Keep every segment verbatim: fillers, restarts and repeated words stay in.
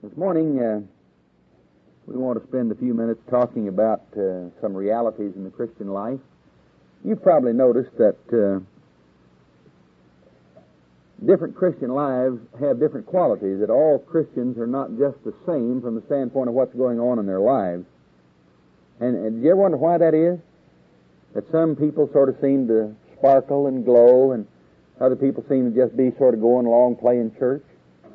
This morning, uh, we want to spend a few minutes talking about uh, some realities in the Christian life. You've probably noticed that uh, different Christian lives have different qualities, that all Christians are not just the same from the standpoint of what's going on in their lives. And, and do you ever wonder why that is? That some people sort of seem to sparkle and glow, and other people seem to just be sort of going along playing church.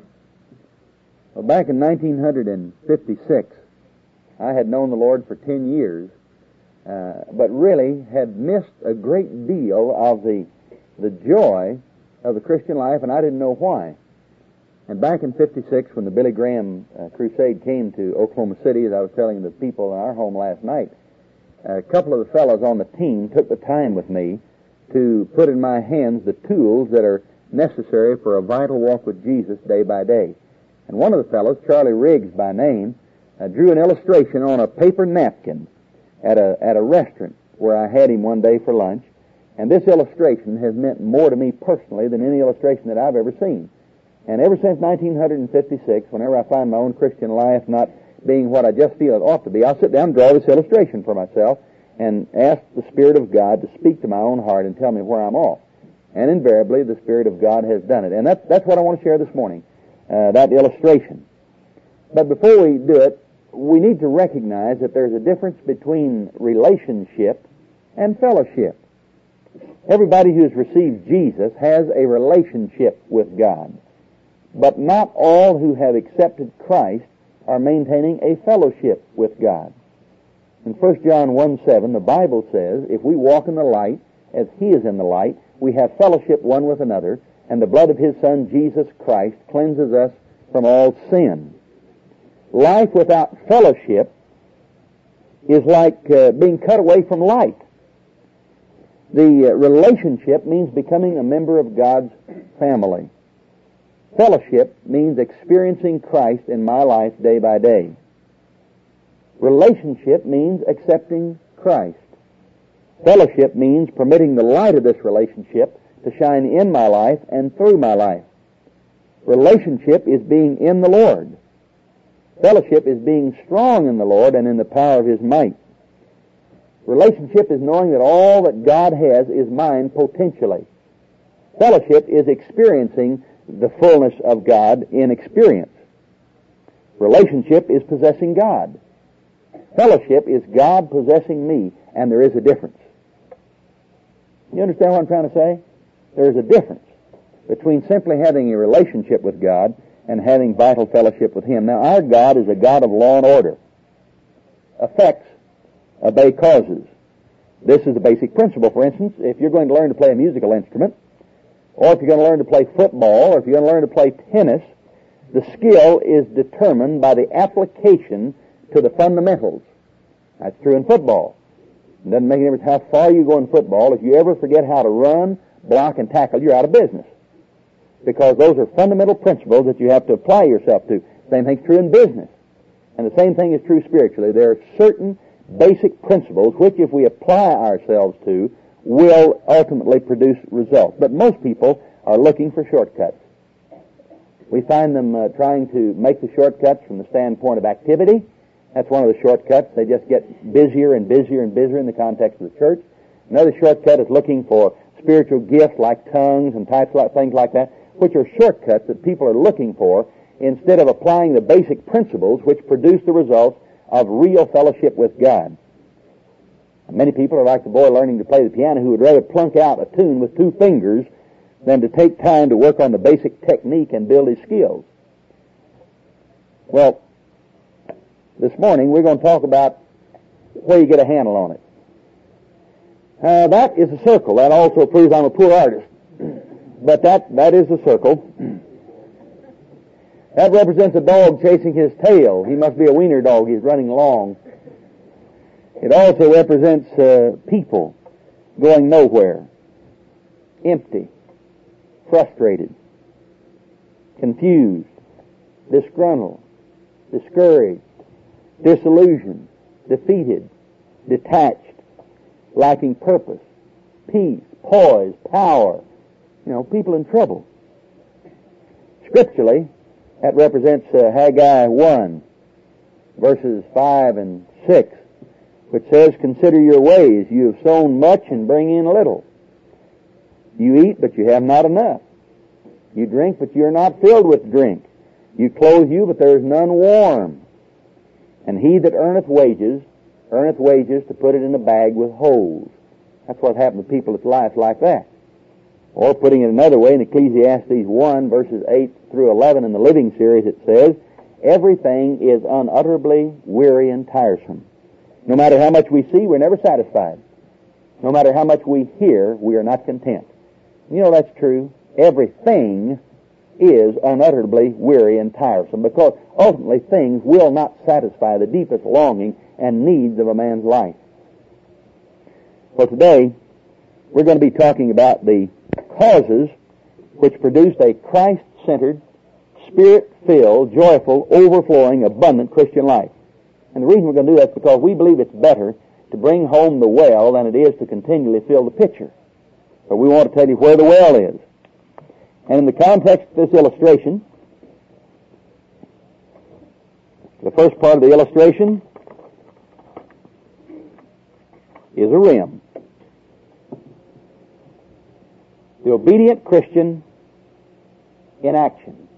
Well, back in nineteen fifty-six, I had known the Lord for ten years, uh, but really had missed a great deal of the the joy of the Christian life, and I didn't know why. And back in fifty-six, when the Billy Graham uh, crusade came to Oklahoma City, as I was telling the people in our home last night, a couple of the fellows on the team took the time with me to put in my hands the tools that are necessary for a vital walk with Jesus day by day. And one of the fellows, Charlie Riggs by name, uh, drew an illustration on a paper napkin at a at a restaurant where I had him one day for lunch. And this illustration has meant more to me personally than any illustration that I've ever seen. And ever since nineteen fifty-six, whenever I find my own Christian life not being what I just feel it ought to be, I'll sit down and draw this illustration for myself and ask the Spirit of God to speak to my own heart and tell me where I'm off. And invariably, the Spirit of God has done it. And that's, that's what I want to share this morning. Uh, that illustration. But before we do it, we need to recognize that there's a difference between relationship and fellowship. Everybody who has received Jesus has a relationship with God. But not all who have accepted Christ are maintaining a fellowship with God. In First John one seven, the Bible says, if we walk in the light as He is in the light, we have fellowship one with another, and the blood of His Son, Jesus Christ, cleanses us from all sin. Life without fellowship is like uh, being cut away from light. The uh, relationship means becoming a member of God's family. Fellowship means experiencing Christ in my life day by day. Relationship means accepting Christ. Fellowship means permitting the light of this relationship to shine in my life and through my life. Relationship is being in the Lord. Fellowship is being strong in the Lord and in the power of His might. Relationship is knowing that all that God has is mine potentially. Fellowship is experiencing the fullness of God in experience. Relationship is possessing God. Fellowship is God possessing me, and there is a difference. You understand what I'm trying to say? There's a difference between simply having a relationship with God and having vital fellowship with Him. Now, our God is a God of law and order. Effects obey causes. This is a basic principle. For instance, if you're going to learn to play a musical instrument, or if you're going to learn to play football, or if you're going to learn to play tennis, the skill is determined by the application to the fundamentals. That's true in football. It doesn't make any difference how far you go in football. If you ever forget how to run, block, and tackle, you're out of business. Because those are fundamental principles that you have to apply yourself to. Same thing's true in business. And the same thing is true spiritually. There are certain basic principles which, if we apply ourselves to, will ultimately produce results. But most people are looking for shortcuts. We find them uh, trying to make the shortcuts from the standpoint of activity. That's one of the shortcuts. They just get busier and busier and busier in the context of the church. Another shortcut is looking for spiritual gifts like tongues and types of things like that, which are shortcuts that people are looking for instead of applying the basic principles which produce the results of real fellowship with God. Many people are like the boy learning to play the piano who would rather plunk out a tune with two fingers than to take time to work on the basic technique and build his skills. Well, this morning we're going to talk about where you get a handle on it. Uh, that is a circle. That also proves I'm a poor artist. But that, that is a circle. That represents a dog chasing his tail. He must be a wiener dog. He's running along. It also represents uh, people going nowhere, empty, frustrated, confused, disgruntled, discouraged, disillusioned, defeated, detached, lacking purpose, peace, poise, power. You know, people in trouble. Scripturally, That represents uh, Haggai one, verses five and six, which says, "Consider your ways. You have sown much and bring in little. You eat, but you have not enough. You drink, but you are not filled with drink. You clothe you, but there is none warm. And he that earneth wages, earneth wages to put it in a bag with holes." That's what happened to people that's life like that. Or putting it another way, in Ecclesiastes one, verses eight through eleven in the Living Series, it says, "Everything is unutterably weary and tiresome. No matter how much we see, we're never satisfied. No matter how much we hear, we are not content." You know that's true. Everything is unutterably weary and tiresome, because ultimately things will not satisfy the deepest longing and needs of a man's life. Well, today we're going to be talking about the causes which produced a Christ-centered, Spirit-filled, joyful, overflowing, abundant Christian life. And the reason we're going to do that is because we believe it's better to bring home the well than it is to continually fill the pitcher. But we want to tell you where the well is. And in the context of this illustration, the first part of the illustration is a rim. The obedient Christian in action.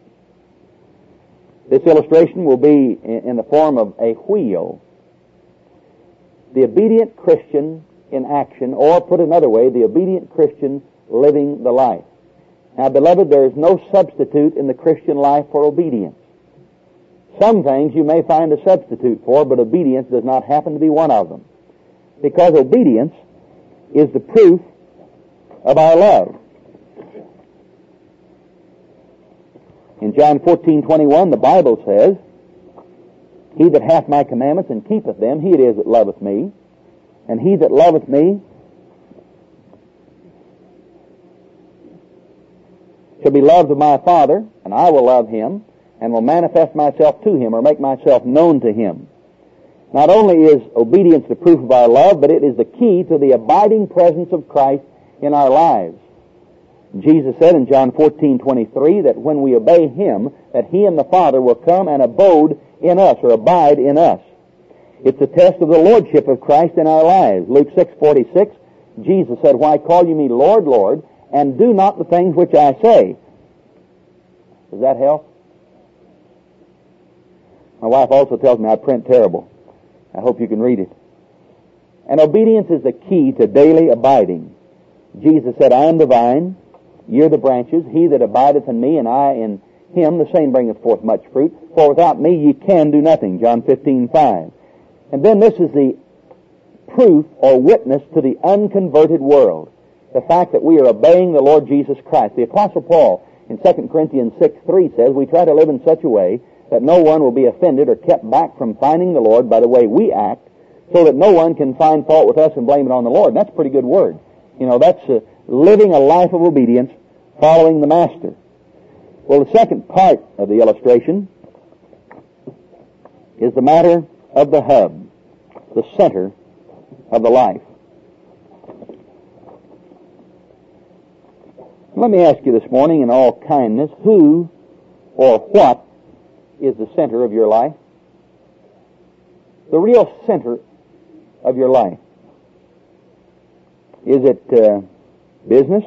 This illustration will be in the form of a wheel. The obedient Christian in action, or put another way, the obedient Christian living the life. Now, beloved, there is no substitute in the Christian life for obedience. Some things you may find a substitute for, but obedience does not happen to be one of them. Because obedience is the proof of our love. In John fourteen twenty-one, the Bible says, "He that hath my commandments and keepeth them, he it is that loveth me. And he that loveth me shall be loved of my Father, and I will love him, and will manifest myself to him," or make myself known to him. Not only is obedience the proof of our love, but it is the key to the abiding presence of Christ in our lives. Jesus said in John fourteen twenty-three that when we obey him, that he and the Father will come and abode in us, or abide in us. It's a test of the lordship of Christ in our lives. Luke six forty-six, Jesus said, "Why call you me Lord, Lord, and do not the things which I say?" Does that help? My wife also tells me I print terrible. I hope you can read it. And obedience is the key to daily abiding. Jesus said, "I am the vine, ye are the branches. He that abideth in me, and I in him, the same bringeth forth much fruit. For without me ye can do nothing." John fifteen five. And then this is the proof or witness to the unconverted world. The fact that we are obeying the Lord Jesus Christ. The Apostle Paul in Second Corinthians six three says, "We try to live in such a way that no one will be offended or kept back from finding the Lord by the way we act, so that no one can find fault with us and blame it on the Lord." And that's a pretty good word. You know, that's uh, living a life of obedience, following the Master. Well, the second part of the illustration is the matter of the hub, the center of the life. Let me ask you this morning in all kindness, who or what is the center of your life? The real center of your life. Is it uh, business?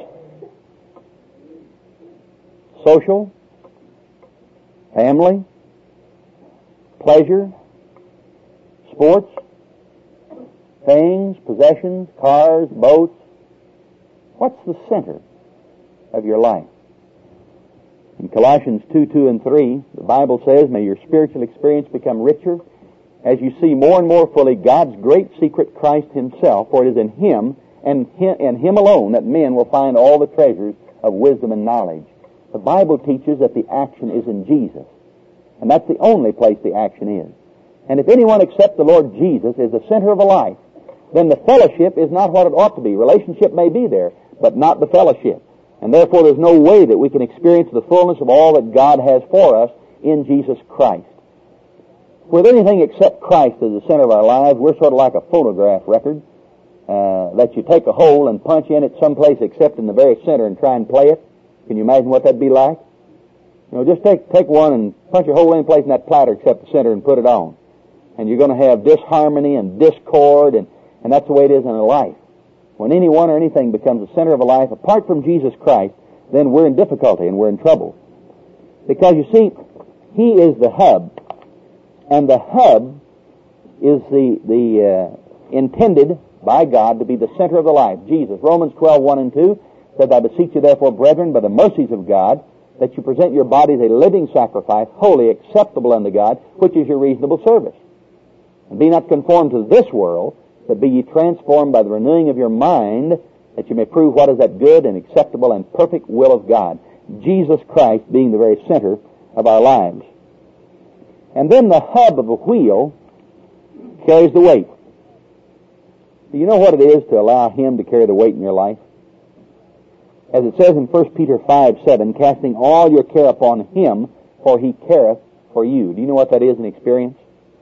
Social? Family? Pleasure? Sports? Things? Possessions? Cars? Boats? What's the center of your life? In Colossians two, two and three, the Bible says, "May your spiritual experience become richer as you see more and more fully God's great secret, Christ himself, for it is in him and him, and him alone that men will find all the treasures of wisdom and knowledge." The Bible teaches that the action is in Jesus, and that's the only place the action is. And if anyone except the Lord Jesus is the center of a life, then the fellowship is not what it ought to be. Relationship may be there, but not the fellowship. And therefore there's no way that we can experience the fullness of all that God has for us in Jesus Christ. With anything except Christ as the center of our lives, we're sort of like a phonograph record uh, that you take a hole and punch in it someplace except in the very center and try and play it. Can you imagine what that'd be like? You know, just take take one and punch a hole in any place in that platter except the center and put it on. And you're going to have disharmony and discord, and, and that's the way it is in a life. When anyone or anything becomes the center of a life, apart from Jesus Christ, then we're in difficulty and we're in trouble. Because, you see, He is the hub. And the hub is the, the uh, intended by God to be the center of the life. Jesus. Romans twelve, one and two says, I beseech you therefore, brethren, by the mercies of God, that you present your bodies a living sacrifice, holy, acceptable unto God, which is your reasonable service. And be not conformed to this world, but be ye transformed by the renewing of your mind, that you may prove what is that good and acceptable and perfect will of God. Jesus Christ being the very center of our lives. And then the hub of a wheel carries the weight. Do you know what it is to allow Him to carry the weight in your life? As it says in First Peter five, seven, casting all your care upon Him, for He careth for you. Do you know what that is in experience?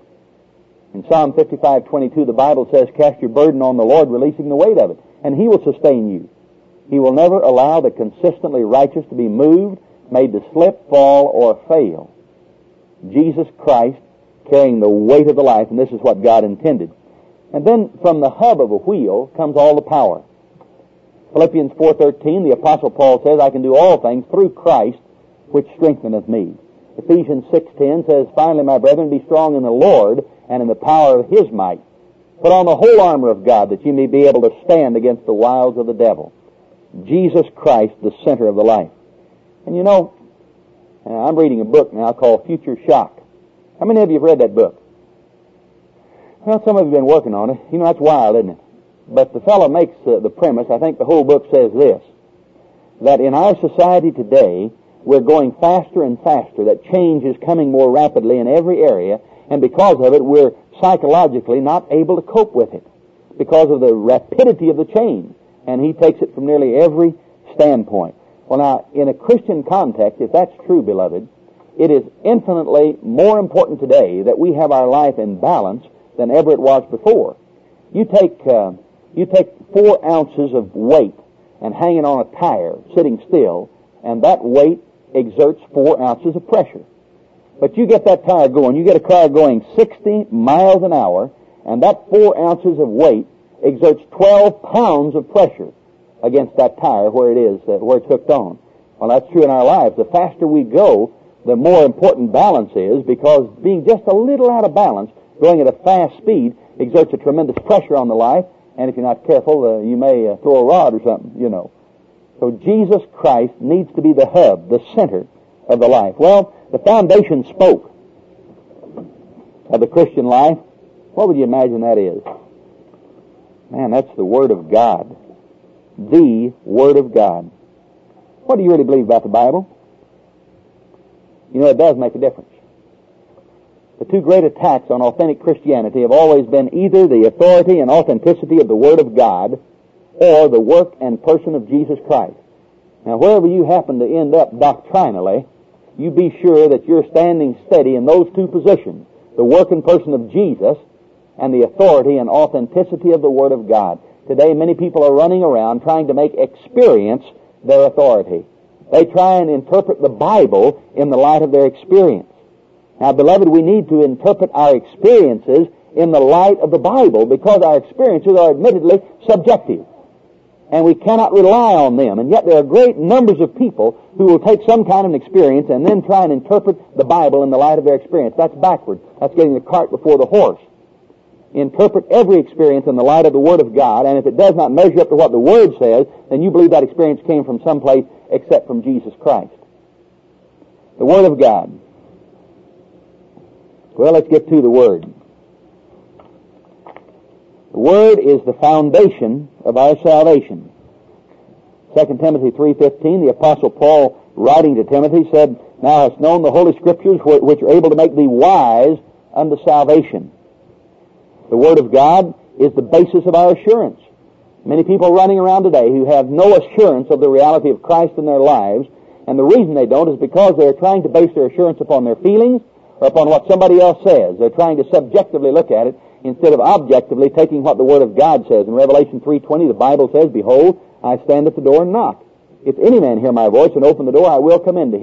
In Psalm fifty-five, twenty-two, the Bible says, cast your burden on the Lord, releasing the weight of it, and He will sustain you. He will never allow the consistently righteous to be moved, made to slip, fall, or fail. Jesus Christ carrying the weight of the life, and this is what God intended. And then from the hub of a wheel comes all the power. Philippians four thirteen, the Apostle Paul says, I can do all things through Christ, which strengtheneth me. Ephesians six ten says, finally, my brethren, be strong in the Lord and in the power of His might. Put on the whole armor of God, that you may be able to stand against the wiles of the devil. Jesus Christ, the center of the life. And you know, I'm reading a book now called Future Shock. How many of you have read that book? Well, some of you have been working on it. You know, that's wild, isn't it? But the fellow makes uh, the premise, I think the whole book says this, that in our society today, we're going faster and faster, that change is coming more rapidly in every area, and because of it, we're psychologically not able to cope with it because of the rapidity of the change. And he takes it from nearly every standpoint. Well, now, in a Christian context, if that's true, beloved, it is infinitely more important today that we have our life in balance than ever it was before. You take uh, you take four ounces of weight and hang it on a tire, sitting still, and that weight exerts four ounces of pressure. But you get that tire going, you get a car going sixty miles an hour, and that four ounces of weight exerts twelve pounds of pressure against that tire where it is, uh, where it's hooked on. Well, that's true in our lives. The faster we go, the more important balance is, because being just a little out of balance, going at a fast speed, exerts a tremendous pressure on the life, and if you're not careful, uh, you may uh, throw a rod or something, you know. So Jesus Christ needs to be the hub, the center of the life. Well, the foundation spoke of the Christian life. What would you imagine that is? Man, that's the Word of God. The Word of God. What do you really believe about the Bible? You know, it does make a difference. The two great attacks on authentic Christianity have always been either the authority and authenticity of the Word of God or the work and person of Jesus Christ. Now, wherever you happen to end up doctrinally, you be sure that you're standing steady in those two positions, the work and person of Jesus and the authority and authenticity of the Word of God. Today, many people are running around trying to make experience their authority. They try and interpret the Bible in the light of their experience. Now, beloved, we need to interpret our experiences in the light of the Bible, because our experiences are admittedly subjective, and we cannot rely on them. And yet there are great numbers of people who will take some kind of an experience and then try and interpret the Bible in the light of their experience. That's backward. That's getting the cart before the horse. Interpret every experience in the light of the Word of God, and if it does not measure up to what the Word says, then you believe that experience came from someplace except from Jesus Christ. The Word of God. Well, let's get to the Word. The Word is the foundation of our salvation. Second Timothy three fifteen, the Apostle Paul, writing to Timothy, said, Thou hast known the Holy Scriptures, which are able to make thee wise unto salvation. The Word of God is the basis of our assurance. Many people running around today who have no assurance of the reality of Christ in their lives, and the reason they don't is because they're trying to base their assurance upon their feelings or upon what somebody else says. They're trying to subjectively look at it instead of objectively taking what the Word of God says. In Revelation three twenty, the Bible says, Behold, I stand at the door and knock. If any man hear my voice and open the door, I will come into him,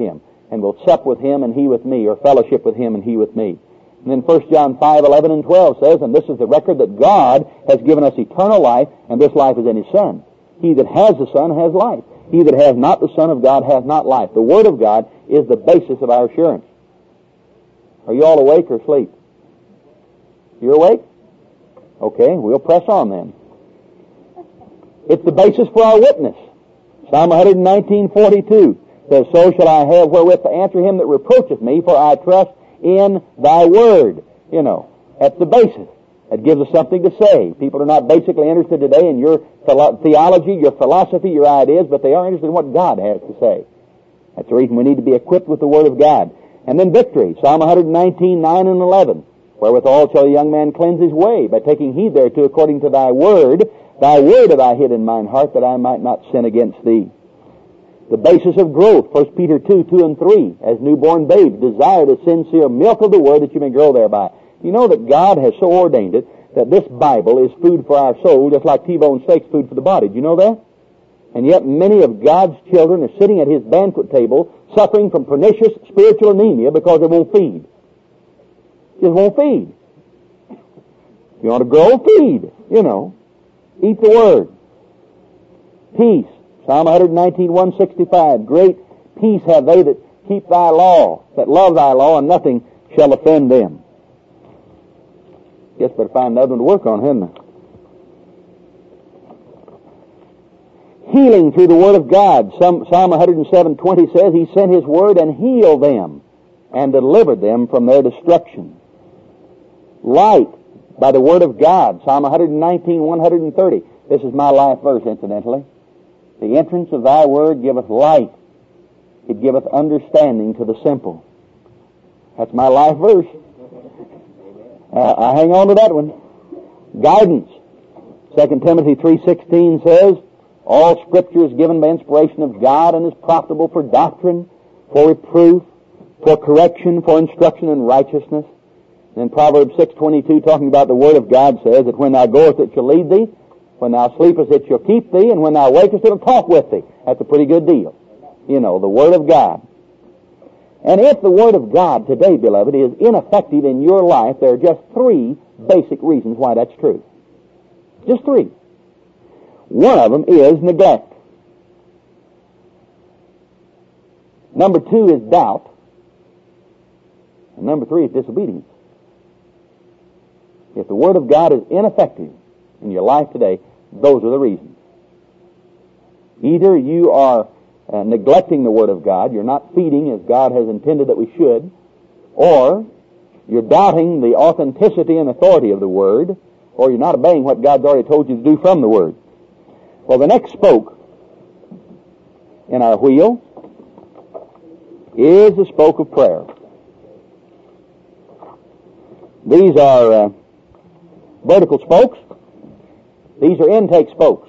and will sup with him and he with me, or fellowship with him and he with me. And then First John five, eleven and twelve says, and this is the record that God has given us eternal life, and this life is in his Son. He that has the Son has life. He that has not the Son of God has not life. The Word of God is the basis of our assurance. Are you all awake or asleep? You're awake? Okay, we'll press on then. It's the basis for our witness. Psalm one nineteen, forty-two says, so shall I have wherewith to answer him that reproacheth me, for I trust in thy word. You know, that's the basis. It gives us something to say. People are not basically interested today in your theology, your philosophy, your ideas, but they are interested in what God has to say. That's the reason we need to be equipped with the Word of God. And then victory, Psalm one nineteen, nine and eleven. Wherewithal shall a young man cleanse his way, by taking heed thereto according to thy word. Thy word have I hid in mine heart, that I might not sin against thee. The basis of growth, First Peter two, two and three. As newborn babes, desire the sincere milk of the word, that you may grow thereby. You know that God has so ordained it that this Bible is food for our soul, just like T-bone steak's food for the body. Do you know that? And yet many of God's children are sitting at his banquet table suffering from pernicious spiritual anemia because they won't feed. Just won't feed. If you want to grow, feed. You know. Eat the Word. Peace. Psalm one nineteen, one sixty-five. Great peace have they that keep thy law, that love thy law, and nothing shall offend them. Guess better find another one to work on, hadn't I? Healing through the Word of God. Psalm one oh seven, twenty says, he sent his Word and healed them and delivered them from their destruction. Light by the Word of God. Psalm one nineteen, one thirty. This is my life verse, incidentally. The entrance of thy Word giveth light. It giveth understanding to the simple. That's my life verse. Uh, I hang on to that one. Guidance. Second Timothy three sixteen says, all Scripture is given by inspiration of God and is profitable for doctrine, for reproof, for correction, for instruction in righteousness. And Proverbs six twenty-two, talking about the Word of God, says that when thou goest it shall lead thee, when thou sleepest it shall keep thee, and when thou wakest it will talk with thee. That's a pretty good deal. You know, the Word of God. And if the Word of God today, beloved, is ineffective in your life, there are just three basic reasons why that's true. Just three. One of them is neglect. Number two is doubt. And number three is disobedience. If the Word of God is ineffective in your life today, those are the reasons. Either you are uh, neglecting the Word of God, you're not feeding as God has intended that we should, or you're doubting the authenticity and authority of the Word, or you're not obeying what God's already told you to do from the Word. Well, the next spoke in our wheel is the spoke of prayer. These are uh, vertical spokes. These are intake spokes.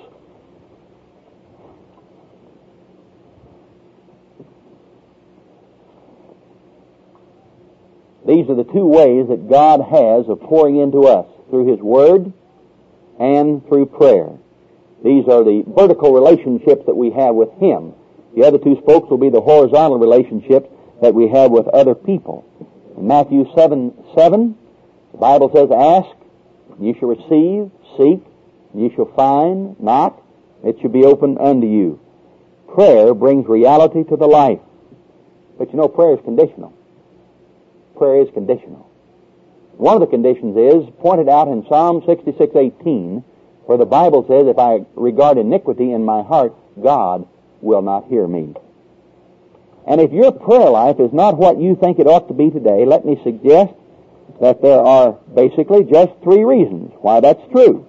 These are the two ways that God has of pouring into us, through His Word and through prayer. These are the vertical relationships that we have with Him. The other two spokes will be the horizontal relationships that we have with other people. In Matthew seven, seven, the Bible says, ask, and ye shall receive, seek, and ye shall find, knock, it shall be opened unto you. Prayer brings reality to the life. But you know, prayer is conditional. Prayer is conditional. One of the conditions is pointed out in Psalm sixty-six, eighteen, where the Bible says, if I regard iniquity in my heart, God will not hear me. And if your prayer life is not what you think it ought to be today, let me suggest that there are basically just three reasons why that's true.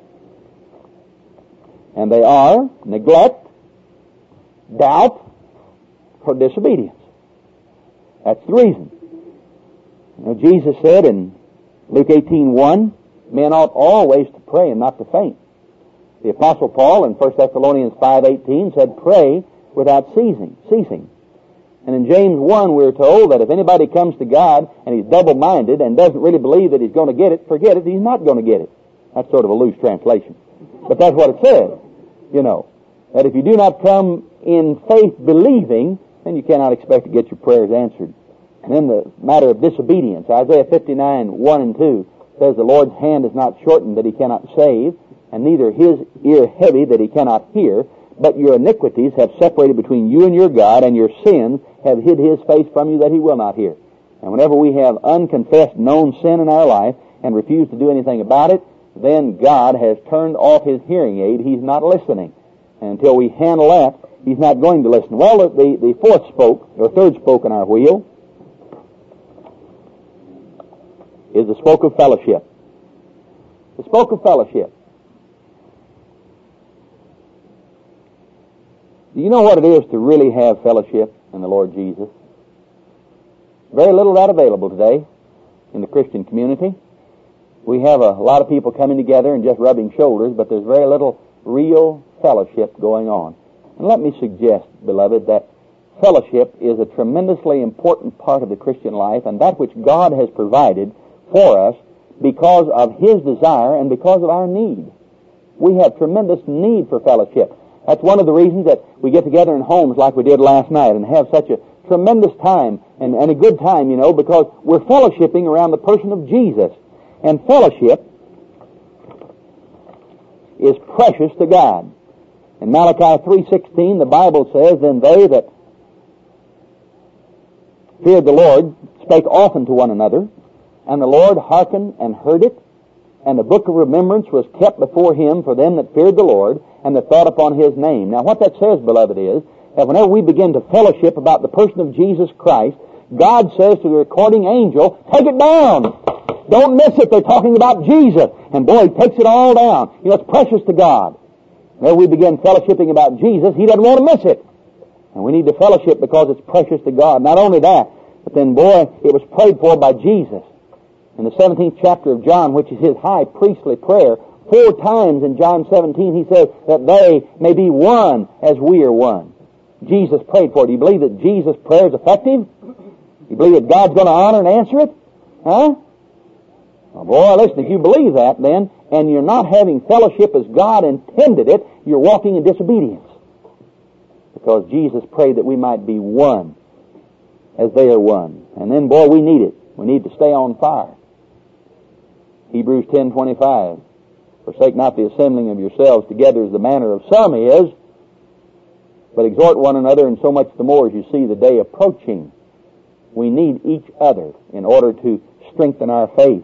And they are neglect, doubt, or disobedience. That's the reason. You know, Jesus said in Luke eighteen, one, men ought always to pray and not to faint. The Apostle Paul in First Thessalonians five, eighteen said, pray without ceasing. ceasing. And in James one, we're told that if anybody comes to God and he's double-minded and doesn't really believe that he's going to get it, forget it, he's not going to get it. That's sort of a loose translation. But that's what it says, you know. That if you do not come in faith believing, then you cannot expect to get your prayers answered. And then the matter of disobedience. Isaiah fifty-nine, one and two says, the Lord's hand is not shortened that he cannot save, and neither his ear heavy that he cannot hear, but your iniquities have separated between you and your God, and your sins have hid his face from you that he will not hear. And whenever we have unconfessed known sin in our life and refuse to do anything about it, then God has turned off his hearing aid. He's not listening. And until we handle that, he's not going to listen. Well, the, the fourth spoke, or third spoke in our wheel, is the spoke of fellowship. The spoke of fellowship. Do you know what it is to really have fellowship in the Lord Jesus? Very little of that available today in the Christian community. We have a lot of people coming together and just rubbing shoulders, but there's very little real fellowship going on. And let me suggest, beloved, that fellowship is a tremendously important part of the Christian life, and that which God has provided for us because of his desire and because of our need. We have tremendous need for fellowship. That's one of the reasons that we get together in homes like we did last night and have such a tremendous time and, and a good time, you know, because we're fellowshipping around the person of Jesus. And fellowship is precious to God. In Malachi three sixteen, the Bible says, then they that feared the Lord spake often to one another, and the Lord hearkened and heard it, and the book of remembrance was kept before him for them that feared the Lord, and that thought upon his name. Now what that says, beloved, is that whenever we begin to fellowship about the person of Jesus Christ, God says to the recording angel, take it down. Don't miss it. They're talking about Jesus. And boy, he takes it all down. You know, it's precious to God. Whenever we begin fellowshipping about Jesus, he doesn't want to miss it. And we need to fellowship because it's precious to God. Not only that, but then, boy, it was prayed for by Jesus. In the seventeenth chapter of John, which is his high priestly prayer, four times in John seventeen, he says that they may be one as we are one. Jesus prayed for it. Do you believe that Jesus' prayer is effective? You believe that God's going to honor and answer it? Huh? Well, boy, listen, if you believe that then, and you're not having fellowship as God intended it, you're walking in disobedience. Because Jesus prayed that we might be one as they are one. And then, boy, we need it. We need to stay on fire. Hebrews ten twenty-five. Forsake not the assembling of yourselves together as the manner of some is, but exhort one another, and so much the more as you see the day approaching. We need each other in order to strengthen our faith.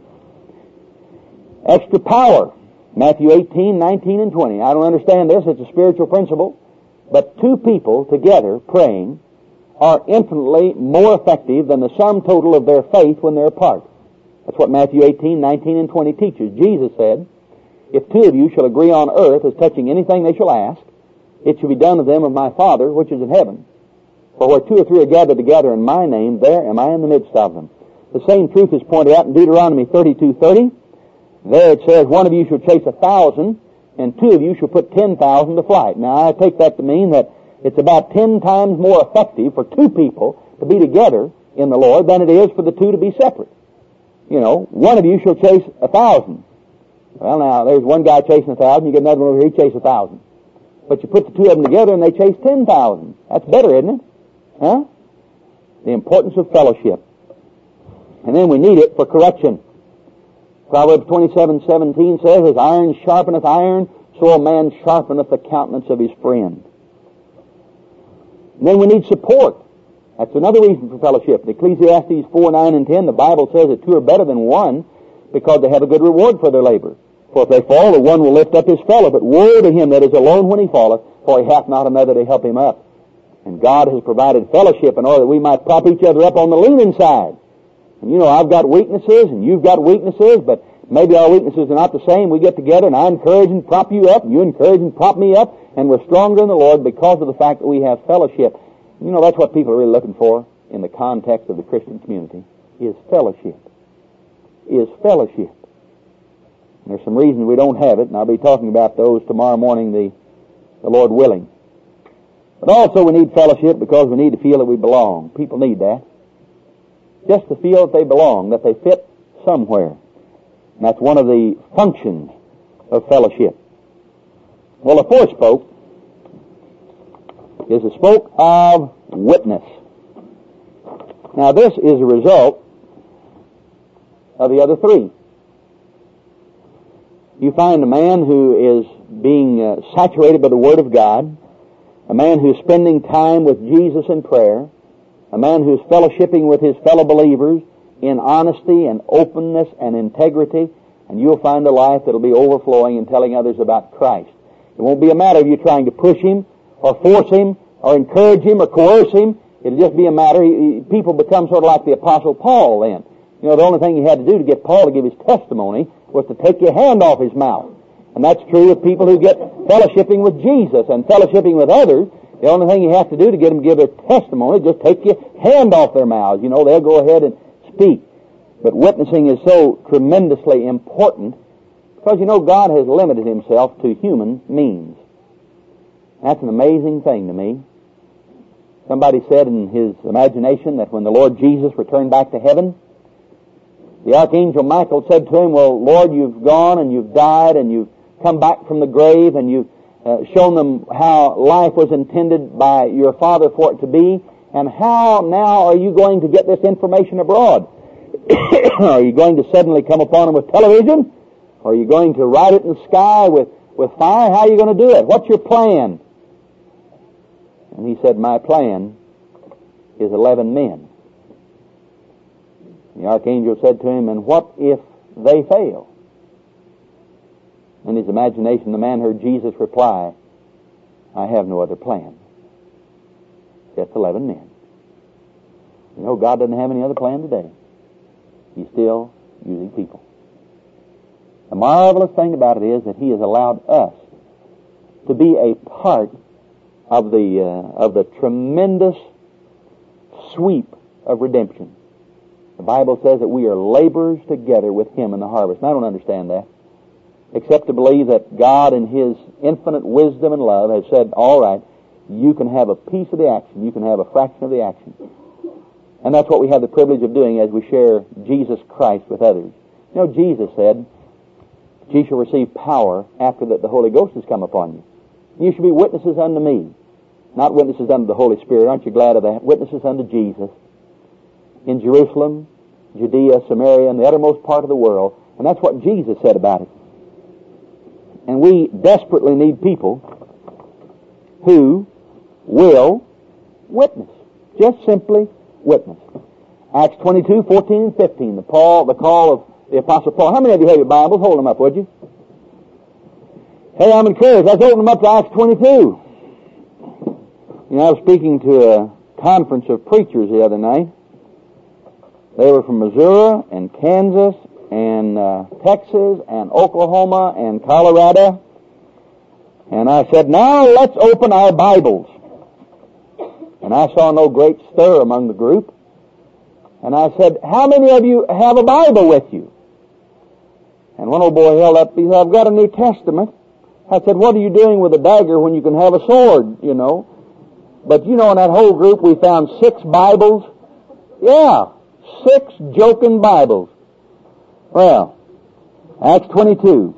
Extra power. Matthew eighteen, nineteen, and twenty. I don't understand this. It's a spiritual principle. But two people together praying are infinitely more effective than the sum total of their faith when they're apart. That's what Matthew eighteen, nineteen, and twenty teaches. Jesus said, if two of you shall agree on earth as touching anything they shall ask, it shall be done of them of my Father which is in heaven. For where two or three are gathered together in my name, there am I in the midst of them. The same truth is pointed out in Deuteronomy thirty-two thirty. There it says, one of you shall chase a thousand, and two of you shall put ten thousand to flight. Now, I take that to mean that it's about ten times more effective for two people to be together in the Lord than it is for the two to be separate. You know, one of you shall chase a thousand. Well, now, there's one guy chasing a thousand, you get another one over here, he chases a thousand. But you put the two of them together and they chase ten thousand. That's better, isn't it? Huh? The importance of fellowship. And then we need it for correction. Proverbs twenty-seven seventeen says, as iron sharpeneth iron, so a man sharpeneth the countenance of his friend. And then we need support. That's another reason for fellowship. In Ecclesiastes four, nine, and ten, the Bible says that two are better than one because they have a good reward for their labor. For if they fall, the one will lift up his fellow, but woe to him that is alone when he falleth, for he hath not another to help him up. And God has provided fellowship in order that we might prop each other up on the leaning side. And you know, I've got weaknesses, and you've got weaknesses, but maybe our weaknesses are not the same. We get together, and I encourage and prop you up, and you encourage and prop me up, and we're stronger in the Lord because of the fact that we have fellowship. You know, that's what people are really looking for in the context of the Christian community, is fellowship. Is fellowship. And there's some reasons we don't have it, and I'll be talking about those tomorrow morning, the, the Lord willing. But also we need fellowship because we need to feel that we belong. People need that. Just to feel that they belong, that they fit somewhere. And that's one of the functions of fellowship. Well, the fourth spoke is the spoke of witness. Now this is a result of the other three. You find a man who is being uh, saturated by the Word of God, a man who is spending time with Jesus in prayer, a man who is fellowshipping with his fellow believers in honesty and openness and integrity, and you'll find a life that will be overflowing and telling others about Christ. It won't be a matter of you trying to push him or force him or encourage him or coerce him. It'll just be a matter, he, he, people become sort of like the Apostle Paul then. You know, the only thing he had to do to get Paul to give his testimony was to take your hand off his mouth. And that's true with people who get fellowshipping with Jesus and fellowshipping with others. The only thing you have to do to get them to give their testimony is just take your hand off their mouths. You know, they'll go ahead and speak. But witnessing is so tremendously important because, you know, God has limited himself to human means. That's an amazing thing to me. Somebody said in his imagination that when the Lord Jesus returned back to heaven, the Archangel Michael said to him, well, Lord, you've gone and you've died and you've come back from the grave and you've uh, shown them how life was intended by your Father for it to be, and how now are you going to get this information abroad? Are you going to suddenly come upon them with television? Or are you going to write it in the sky with, with fire? How are you going to do it? What's your plan? And he said, my plan is eleven men. The archangel said to him, and what if they fail? In his imagination, the man heard Jesus reply, I have no other plan. Just eleven men. You know, God doesn't have any other plan today. He's still using people. The marvelous thing about it is that he has allowed us to be a part of the uh, of the tremendous sweep of redemption. The Bible says that we are laborers together with him in the harvest. And I don't understand that, except to believe that God in his infinite wisdom and love has said, all right, you can have a piece of the action. You can have a fraction of the action. And that's what we have the privilege of doing as we share Jesus Christ with others. You know, Jesus said, ye shall receive power after that the Holy Ghost has come upon you. You shall be witnesses unto me. Not witnesses unto the Holy Spirit. Aren't you glad of that? Witnesses unto Jesus. In Jerusalem, Judea, Samaria, and the uttermost part of the world. And that's what Jesus said about it. And we desperately need people who will witness. Just simply witness. Acts twenty-two, fourteen, and fifteen. The Paul, the call of the Apostle Paul. How many of you have your Bibles? Hold them up, would you? Hey, I'm encouraged. Let's open them up to Acts twenty-two. You know, I was speaking to a conference of preachers the other night. They were from Missouri and Kansas and uh, Texas and Oklahoma and Colorado. And I said, now let's open our Bibles. And I saw no great stir among the group. And I said, how many of you have a Bible with you? And one old boy held up, he said, I've got a New Testament. I said, what are you doing with a dagger when you can have a sword, you know? But you know, in that whole group we found six Bibles. Yeah, six joking Bibles. Well, Acts twenty-two.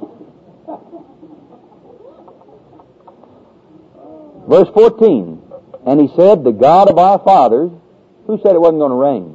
Verse fourteen. And he said, the God of our fathers, who said it wasn't going to rain?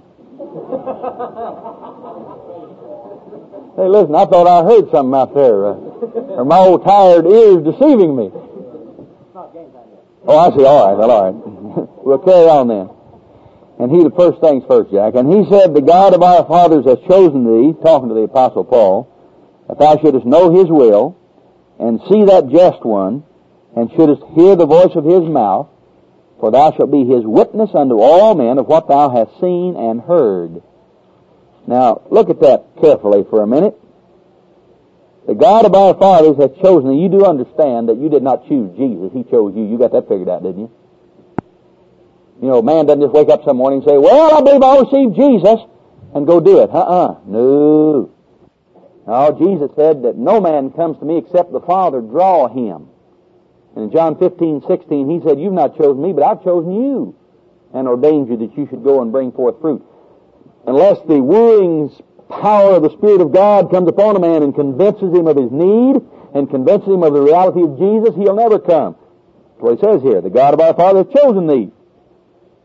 Hey, listen, I thought I heard something out there. Uh, are my old tired ears deceiving me? Oh, I see. All right. Well, all right. We'll carry on then. And he, the first things first, Jack. And he said, the God of our fathers has chosen thee, talking to the Apostle Paul, that thou shouldest know his will, and see that just one, and shouldest hear the voice of his mouth, for thou shalt be his witness unto all men of what thou hast seen and heard. Now, look at that carefully for a minute. The God of our fathers has chosen thee. You do understand that you did not choose Jesus. He chose you. You got that figured out, didn't you? You know, man doesn't just wake up some morning and say, well, I believe I received Jesus, and go do it. Uh-uh. No. No, Jesus said that no man comes to me except the Father draw him. And in John fifteen, sixteen, he said, you've not chosen me, but I've chosen you, and ordained you that you should go and bring forth fruit. Unless the wooing power of the Spirit of God comes upon a man and convinces him of his need, and convinces him of the reality of Jesus, he'll never come. That's what he says here. The God of our Father has chosen thee.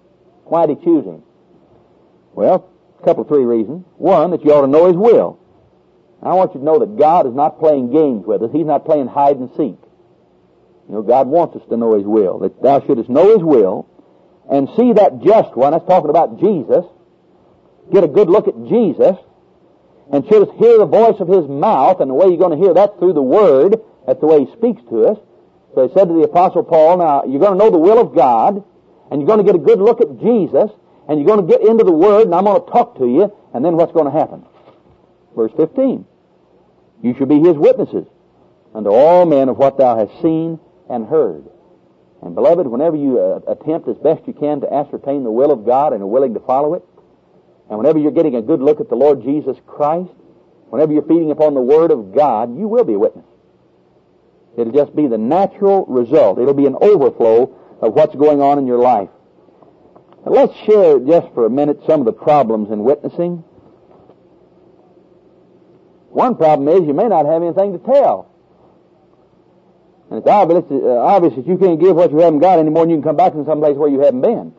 Why did he choose him? Well, a couple of three reasons. One, that you ought to know His will. I want you to know that God is not playing games with us. He's not playing hide and seek. You know, God wants us to know His will. That thou shouldest know His will and see that just one. That's talking about Jesus. Get a good look at Jesus and shouldest hear the voice of His mouth, and the way you're going to hear that through the Word. That's the way He speaks to us. So He said to the Apostle Paul, now, you're going to know the will of God, and you're going to get a good look at Jesus, and you're going to get into the Word, and I'm going to talk to you, and then what's going to happen? Verse fifteen. You shall be His witnesses unto all men of what thou hast seen and heard. And beloved, whenever you uh, attempt as best you can to ascertain the will of God and are willing to follow it, and whenever you're getting a good look at the Lord Jesus Christ, whenever you're feeding upon the Word of God, you will be a witness. It'll just be the natural result. It'll be an overflow of what's going on in your life. Now, let's share just for a minute some of the problems in witnessing. One problem is you may not have anything to tell. And it's obvious, uh, obvious that you can't give what you haven't got anymore, and you can come back from someplace where you haven't been.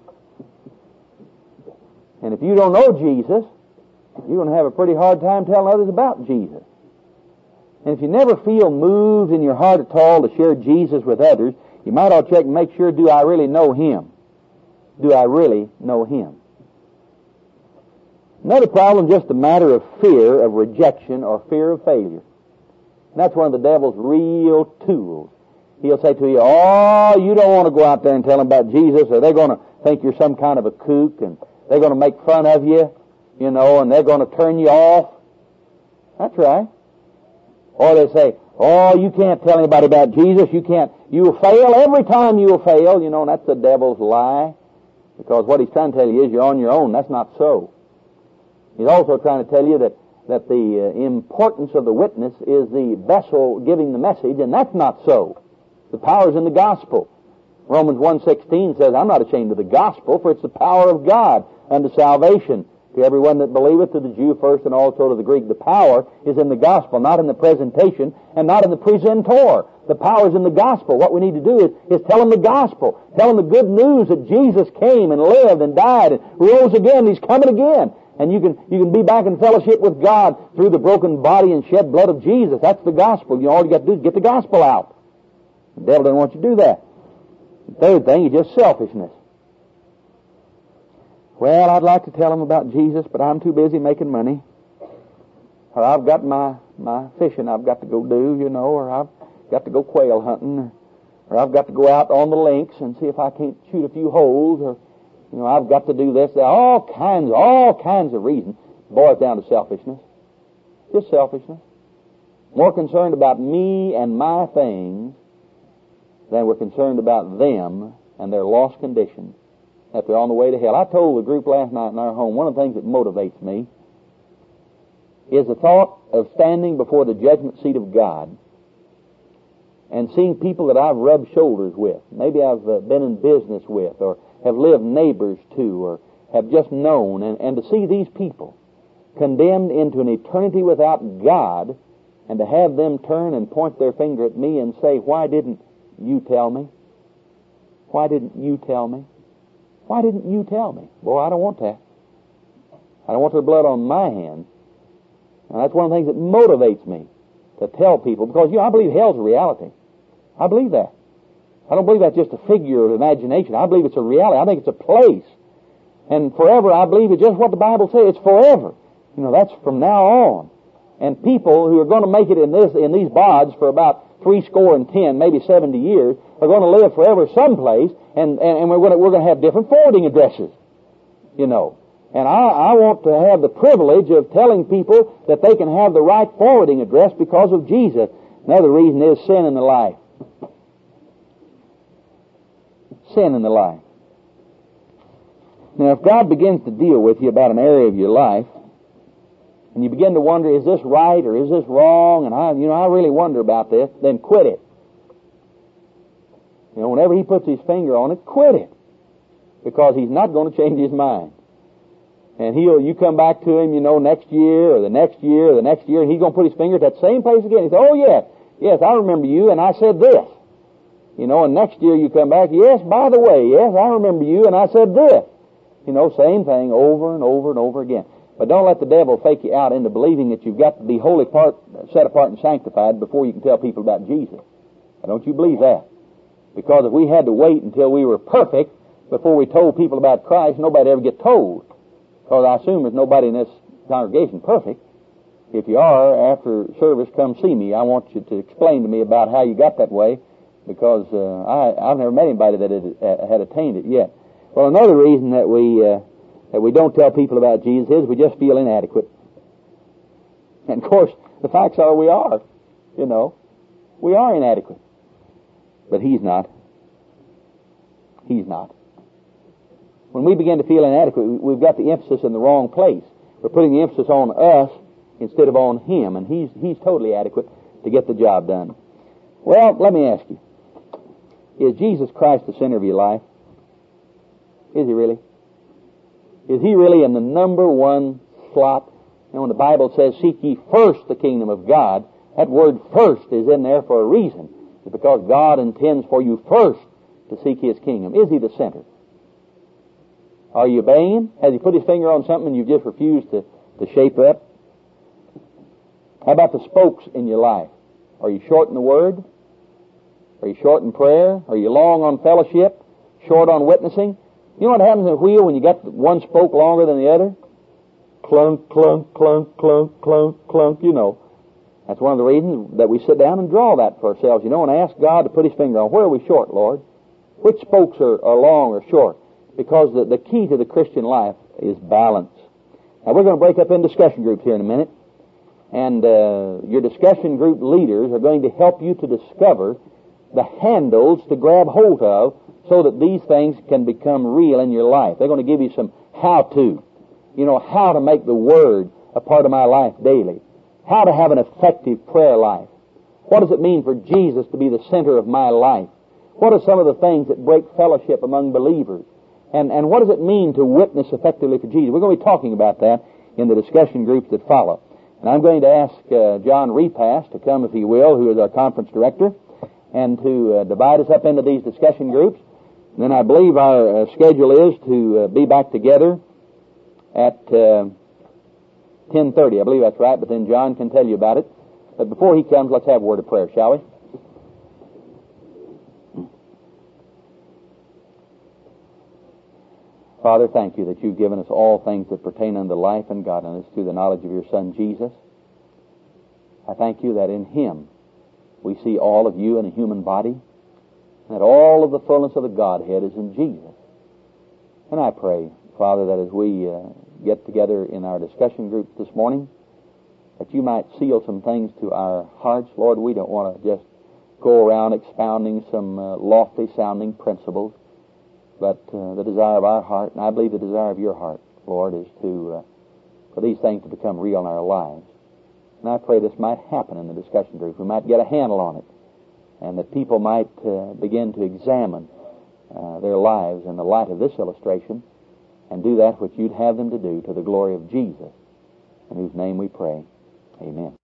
And if you don't know Jesus, you're going to have a pretty hard time telling others about Jesus. And if you never feel moved in your heart at all to share Jesus with others, you might ought to check and make sure, do I really know Him? Do I really know Him? Another problem is just a matter of fear of rejection or fear of failure. And that's one of the devil's real tools. He'll say to you, oh, you don't want to go out there and tell them about Jesus, or they're going to think you're some kind of a kook, and they're going to make fun of you, you know, and they're going to turn you off. That's right. Or they say, oh, you can't tell anybody about Jesus. You can't. You will fail every time you will fail. You know, and that's the devil's lie. Because what he's trying to tell you is you're on your own. That's not so. He's also trying to tell you that, that the uh, importance of the witness is the vessel giving the message, and that's not so. The power is in the gospel. Romans one sixteen says, I'm not ashamed of the gospel, for it's the power of God unto salvation to everyone that believeth, to the Jew first and also to the Greek. The power is in the gospel, not in the presentation and not in the presentor. The power is in the gospel. What we need to do is, is tell them the gospel. Tell them the good news that Jesus came and lived and died and rose again. He's coming again. And you can, you can be back in fellowship with God through the broken body and shed blood of Jesus. That's the gospel. You know, all you got to do is get the gospel out. The devil doesn't want you to do that. The third thing is just selfishness. Well, I'd like to tell them about Jesus, but I'm too busy making money. Or I've got my, my fishing I've got to go do, you know, or I've got to go quail hunting, or I've got to go out on the links and see if I can't shoot a few holes, or, you know, I've got to do this. There are all kinds, all kinds of reasons. Boils down to selfishness. Just selfishness. More concerned about me and my things than we're concerned about them and their lost condition, that they're on the way to hell. I told the group last night in our home, one of the things that motivates me is the thought of standing before the judgment seat of God and seeing people that I've rubbed shoulders with, maybe I've uh, been in business with, or have lived neighbors to, or have just known, and, and to see these people condemned into an eternity without God, and to have them turn and point their finger at me and say, why didn't you tell me? Why didn't you tell me? Why didn't you tell me? Boy, I don't want that. I don't want their blood on my hands. And that's one of the things that motivates me to tell people, because, you know, I believe hell's a reality. I believe that. I don't believe that's just a figure of imagination. I believe it's a reality. I think it's a place. And forever, I believe it's just what the Bible says. It's forever. You know, that's from now on. And people who are going to make it in this, in these bods for about three score and ten, maybe seventy years, are going to live forever someplace, and, and, and we're going to, we're going to have different forwarding addresses, you know. And I, I want to have the privilege of telling people that they can have the right forwarding address because of Jesus. Another reason is sin in the life. Sin in the life. Now, if God begins to deal with you about an area of your life, and you begin to wonder, is this right or is this wrong? And I, you know, I really wonder about this. Then quit it. You know, whenever He puts His finger on it, quit it, because He's not going to change His mind. And he'll, you come back to Him, you know, next year or the next year or the next year, and He's going to put His finger at that same place again. He says, oh yes, yes, I remember you, and I said this. You know, and next year you come back, yes, by the way, yes, I remember you, and I said this. You know, same thing over and over and over again. But don't let the devil fake you out into believing that you've got to be wholly part, set apart and sanctified before you can tell people about Jesus. Now, don't you believe that. Because if we had to wait until we were perfect before we told people about Christ, nobody would ever get told. Because I assume there's nobody in this congregation perfect. If you are, after service, come see me. I want you to explain to me about how you got that way, because uh, I, I've never met anybody that had, uh, had attained it yet. Well, another reason that we uh, that we don't tell people about Jesus is we just feel inadequate. And, of course, the facts are we are. You know, we are inadequate. But He's not. He's not. When we begin to feel inadequate, we've got the emphasis in the wrong place. We're putting the emphasis on us instead of on Him, and He's He's totally adequate to get the job done. Well, let me ask you, is Jesus Christ the center of your life? Is He really? Is He really in the number one slot? You know, when the Bible says, seek ye first the kingdom of God, that word first is in there for a reason. It's because God intends for you first to seek His kingdom. Is He the center? Are you obeying Him? Has He put His finger on something and you've just refused to, to shape up? How about the spokes in your life? Are you short in the Word? Are you short in prayer? Are you long on fellowship? Short on witnessing? You know what happens in a wheel when you got one spoke longer than the other? Clunk, clunk, clunk, clunk, clunk, clunk, you know. That's one of the reasons that we sit down and draw that for ourselves, you know, and ask God to put His finger on, where are we short, Lord? Which spokes are, are long or short? Because the, the key to the Christian life is balance. Now, we're going to break up in discussion groups here in a minute. And uh, your discussion group leaders are going to help you to discover the handles to grab hold of so that these things can become real in your life. They're going to give you some how-to. You know, how to make the Word a part of my life daily. How to have an effective prayer life. What does it mean for Jesus to be the center of my life? What are some of the things that break fellowship among believers? And, and what does it mean to witness effectively for Jesus? We're going to be talking about that in the discussion groups that follow. And I'm going to ask uh, John Repass to come, if he will, who is our conference director, and to uh, divide us up into these discussion groups. And then I believe our uh, schedule is to uh, be back together at uh, ten thirty. I believe that's right, but then John can tell you about it. But before he comes, let's have a word of prayer, shall we? Father, thank you that you've given us all things that pertain unto life and godliness through the knowledge of your Son, Jesus. I thank you that in Him we see all of you in a human body, and that all of the fullness of the Godhead is in Jesus. And I pray, Father, that as we uh, get together in our discussion groups this morning, that you might seal some things to our hearts. Lord, we don't want to just go around expounding some uh, lofty-sounding principles, but uh, the desire of our heart, and I believe the desire of your heart, Lord, is to uh, for these things to become real in our lives. And I pray this might happen in the discussion group. We might get a handle on it, and that people might uh, begin to examine uh, their lives in the light of this illustration and do that which you'd have them to do to the glory of Jesus, in whose name we pray. Amen.